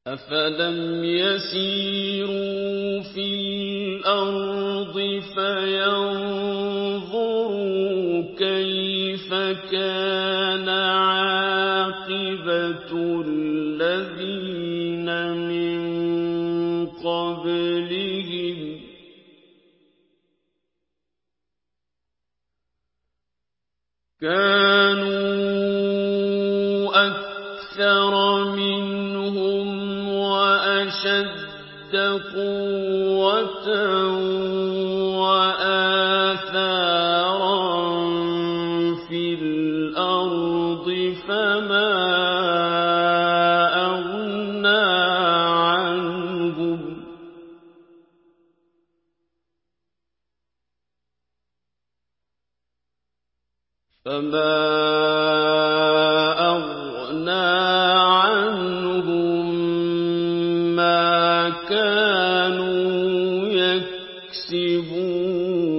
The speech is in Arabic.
أَفَلَمْ يَسِيرُوا فِي الْأَرْضِ فَيَنظُرُوا كَيْفَ كَانَ عَاقِبَةُ الَّذِينَ مِن قَبْلِهِمْ ۚ كَانُوا أَكْثَرَ مِنْهُمْ وَأَشَدَّ قُوَّةً وَآثَارًا فِي الْأَرْضِ فَمَا أَغْنَىٰ عَنْهُم مَّا كَانُوا يَكْسِبُونَ